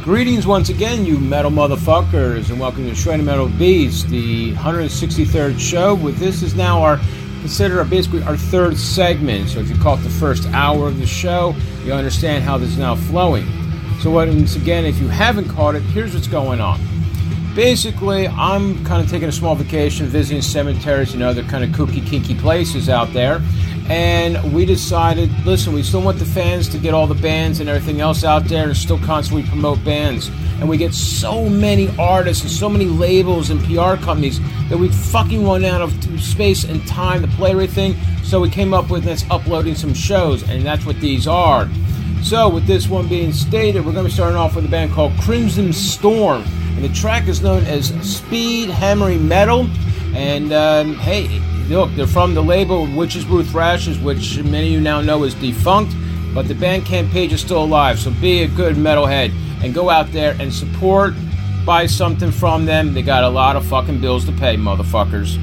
Greetings once again, you metal motherfuckers, and welcome to Shredding Metal Beast, the 163rd show. This is now basically our third segment. So if you caught the first hour of the show, you understand how this is now flowing. So once again, if you haven't caught it, here's what's going on. Basically, I'm kind of taking a small vacation, visiting cemeteries and other kind of kooky, kinky places out there. And we decided, listen, we still want the fans to get all the bands and everything else out there and still constantly promote bands. And we get so many artists and so many labels and PR companies that we fucking run out of space and time to play everything. So we came up with this uploading some shows, and that's what these are. So with this one being stated, we're going to be starting off with a band called Crimson Storm. And the track is known as Speed Hammering Metal. And hey, look, they're from the label Witch's Brew Thrashers, which many of you now know is defunct, but the Bandcamp page is still alive, so be a good metalhead and go out there and support, buy something from them. They got a lot of fucking bills to pay, motherfuckers.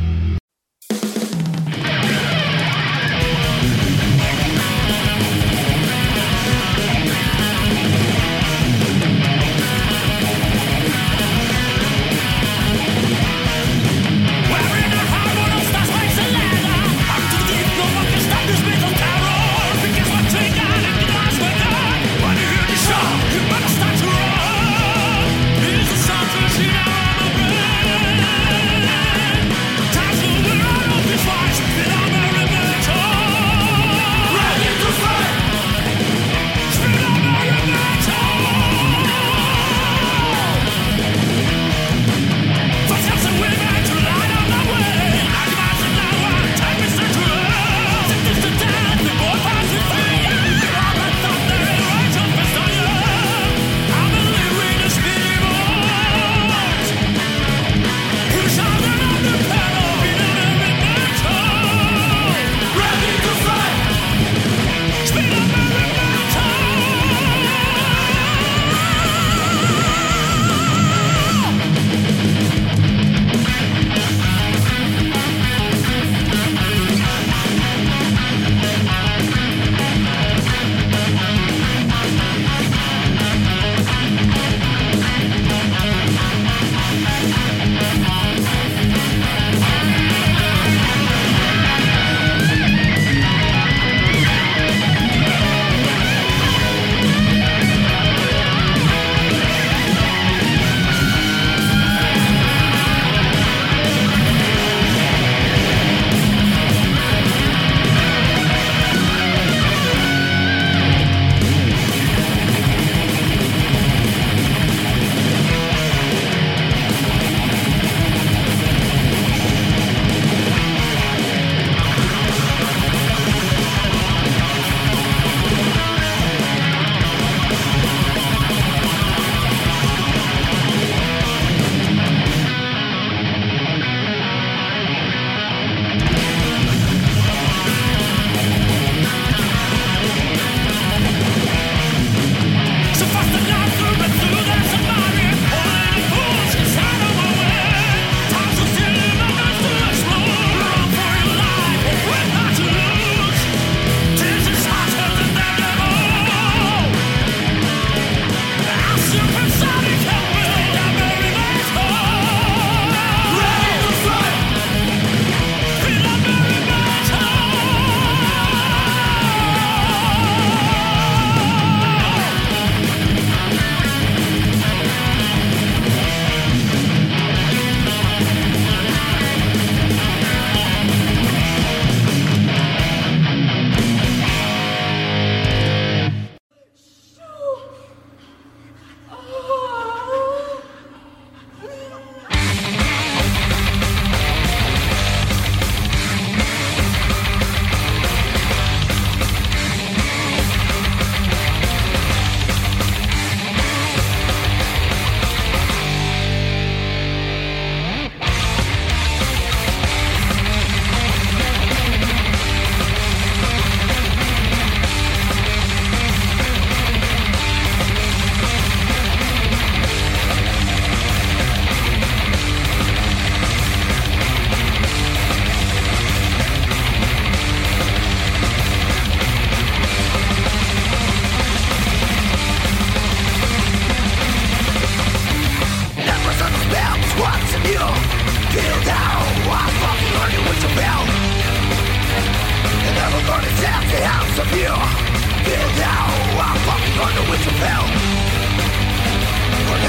Time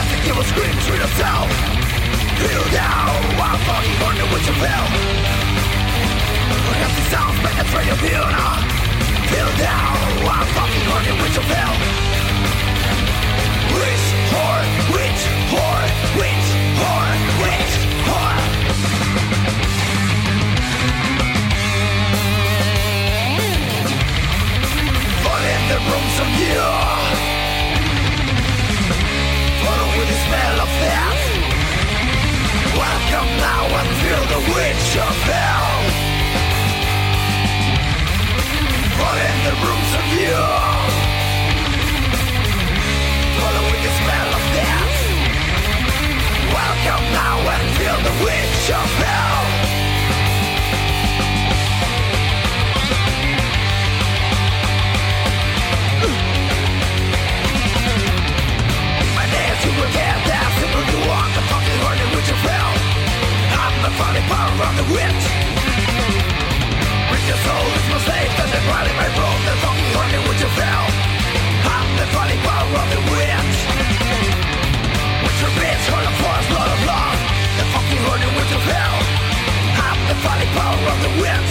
got to give a scream to yourself. Feel down, I'm fucking wondering what you feel. I got the sound penetrate your view now. Feel down, I'm fucking wondering what you feel. Which whore, which whore, which whore, which whore. Fall in the rooms of you. Follow with the smell of death. Welcome now and feel the witch of hell. Fall in the rooms of you. Follow with the smell of death. Welcome now and feel the witch of hell. My nails you will get that simple you want the fucking horny which you feel. I'm the funny power of the witch. Bring your soul is my slave, then the body may roll the fucking horny which you feel. I'm the funny power of the witch. With your bitch, all the force, blood of love. The fucking horny which you feel. I'm the funny power of the witch.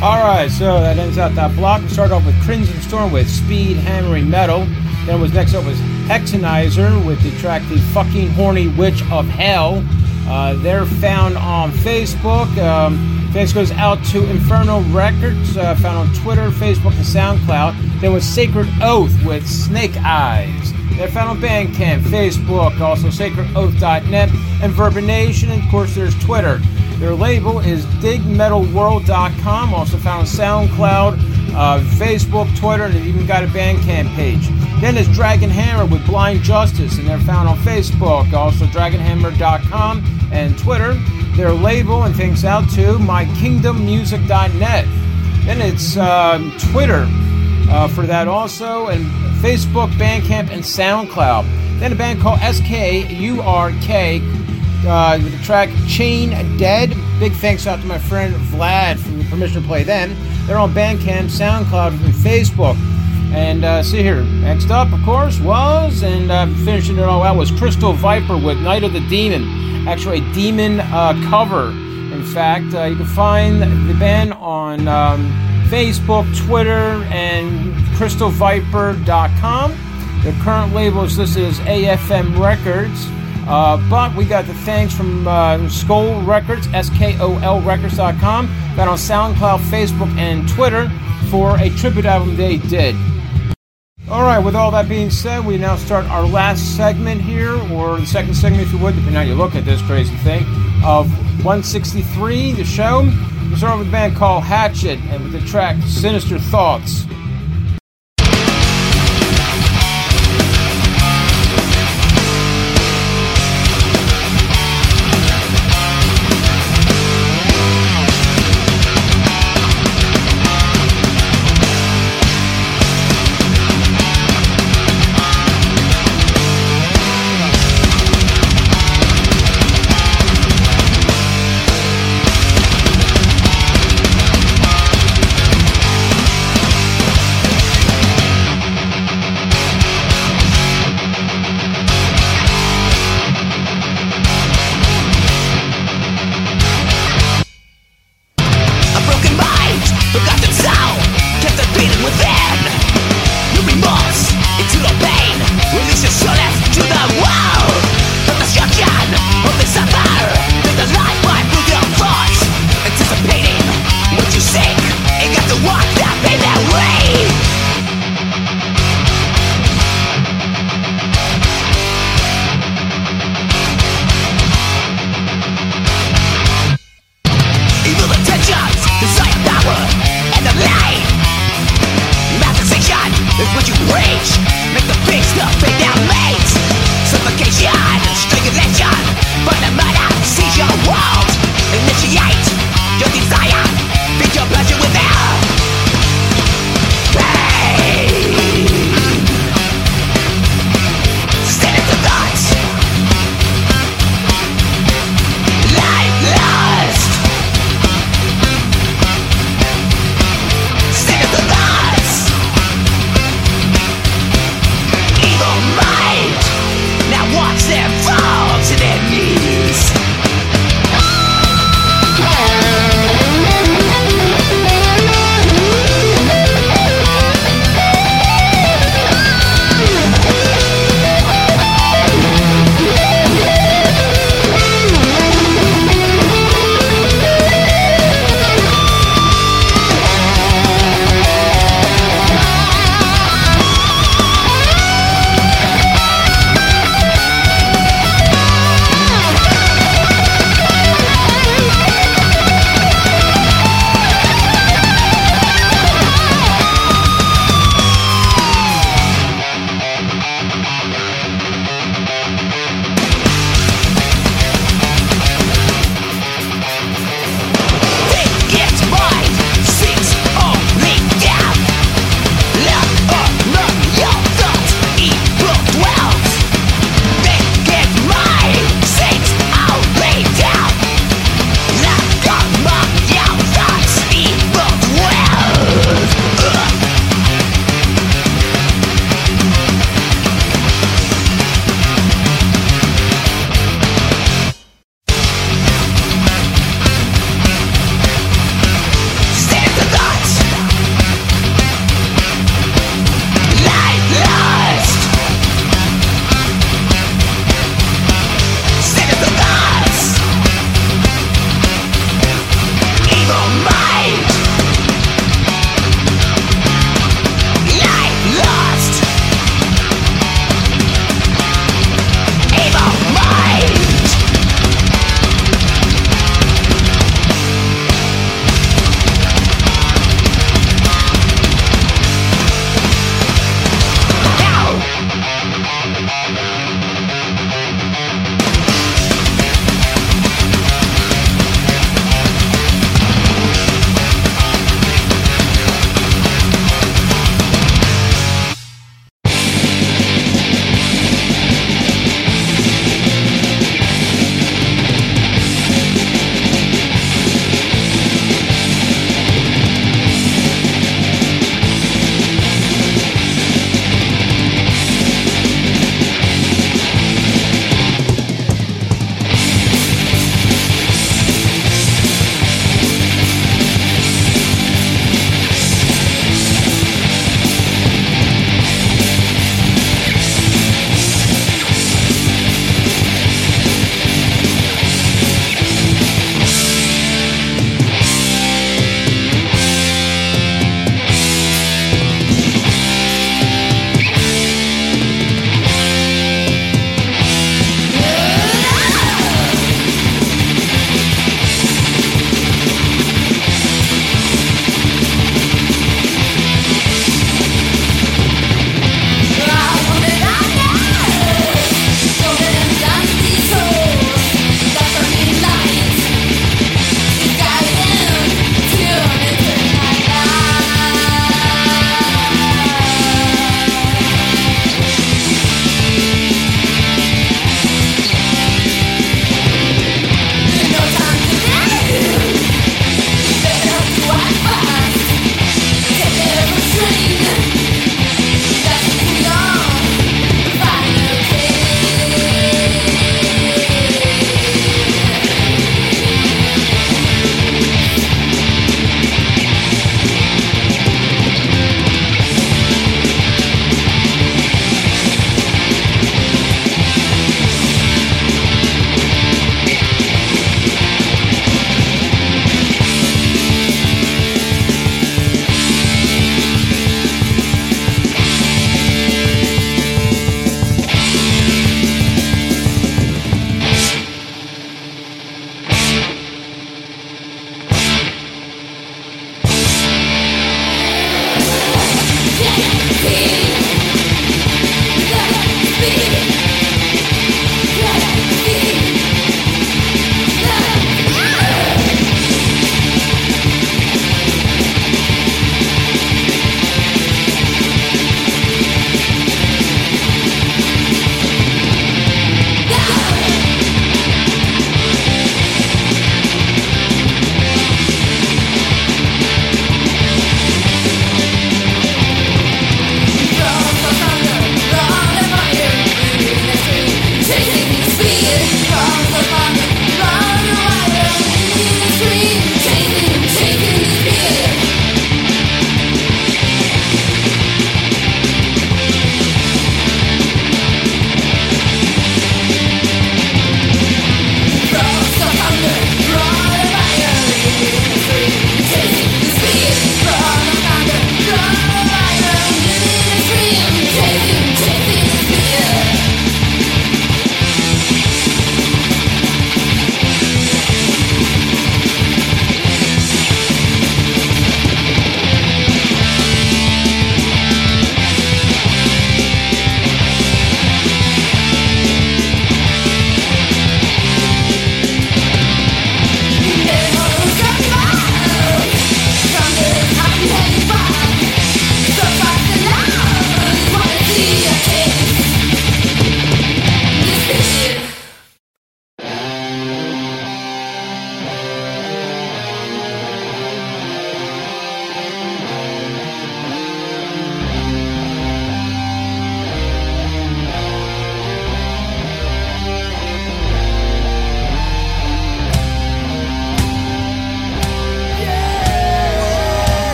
Alright, so that ends out that block. We started off with Crimson Storm with Speed Hammering Metal. Then was next up was Hexenizer with the track The Fucking Horny Witch of Hell. They're found on Facebook. Thanks goes out to Inferno Records, found on Twitter, Facebook, and SoundCloud. Then was Sacred Oath with Snake Eyes. They're found on Bandcamp, Facebook, also sacredoath.net, and Verbination, and of course there's Twitter. Their label is digmetalworld.com, also found on SoundCloud, Facebook, Twitter, and they've even got a Bandcamp page. Then there's Dragon Hammer with Blind Justice, and they're found on Facebook, also dragonhammer.com and Twitter. Their label and things out to mykingdommusic.net. Then it's Twitter for that also, and Facebook, Bandcamp, and SoundCloud. Then a band called SKURK with the track Chain Dead. Big thanks out to my friend Vlad for the permission to play them. They're on Bandcamp, SoundCloud, and Facebook. And see here, next up, of course, was, and finishing it all out, was Crystal Viper with Night of the Demon. Actually, a demon cover. In fact, you can find the band on Facebook, Twitter, and crystalviper.com. Their current label is listed as AFM Records. But we got the thanks from Skol Records, SKOL Records.com. Got on SoundCloud, Facebook, and Twitter for a tribute album they did. Alright, with all that being said, we now start our last segment here, or the second segment if you would, depending on how you look at this crazy thing, of 163, the show. We start with a band called Hatchet, and with the track Sinister Thoughts.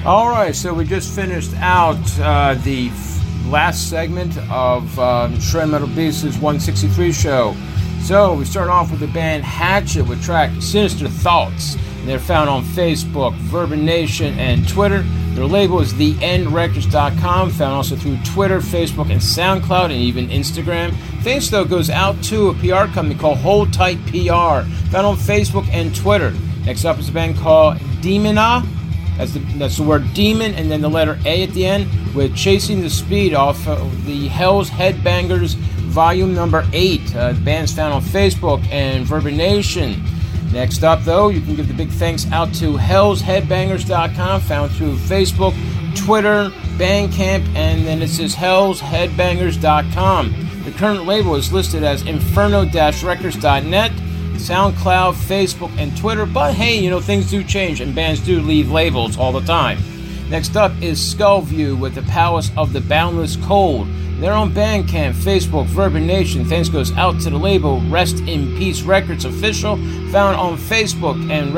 All right, so we just finished out the last segment of Shred Metal Beast's 163 show. So we start off with the band Hatchet with track Sinister Thoughts. And they're found on Facebook, Verbal Nation, and Twitter. Their label is TheEndRecords.com, found also through Twitter, Facebook, and SoundCloud, and even Instagram. Thanks, though, goes out to a PR company called Hold Tight PR, found on Facebook and Twitter. Next up is a band called Demona. That's the word demon and then the letter A at the end, with Chasing the Speed off of the Hell's Headbangers Volume Number 8. The band's found on Facebook and Verbal Nation. Next up, though, you can give the big thanks out to hellsheadbangers.com, found through Facebook, Twitter, Bandcamp, and then it says hellsheadbangers.com. The current label is listed as inferno-records.net, SoundCloud, Facebook, and Twitter, but hey, you know, things do change and bands do leave labels all the time. Next up is Skullview with the Palace of the Boundless Cold. They're on Bandcamp, Facebook, Verbal Nation. Thanks goes out to the label Rest in Peace Records Official, found on Facebook and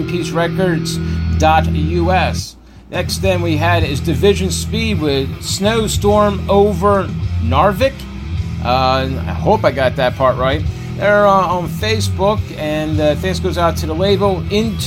restinpeacerecords.us. Next then we had is Division Speed with Snowstorm over Narvik. I hope I got that part right. They're on Facebook, and thanks goes out to the label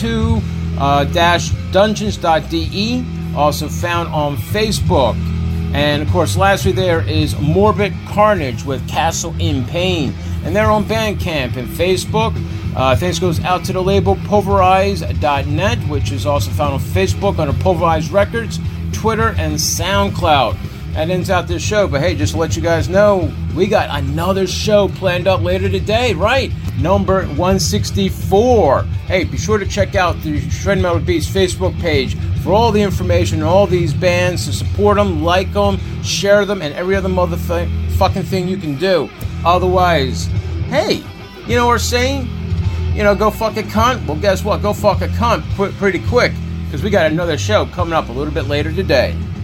into-dungeons.de, also found on Facebook. And of course, lastly there is Morbid Carnage with Castle in Pain, and they're on Bandcamp and Facebook. Thanks goes out to the label Pulverize.net, which is also found on Facebook under Pulverize Records, Twitter, and SoundCloud. That ends out this show, but hey, just to let you guys know, we got another show planned up later today, right? Number 164. Hey, be sure to check out the Shred Metal Beast Facebook page for all the information on all these bands, to support them, like them, share them, and every other motherfucking thing you can do. Otherwise, hey, you know what we're saying? You know, go fuck a cunt. Well, guess what? Go fuck a cunt pretty quick, because we got another show coming up a little bit later today.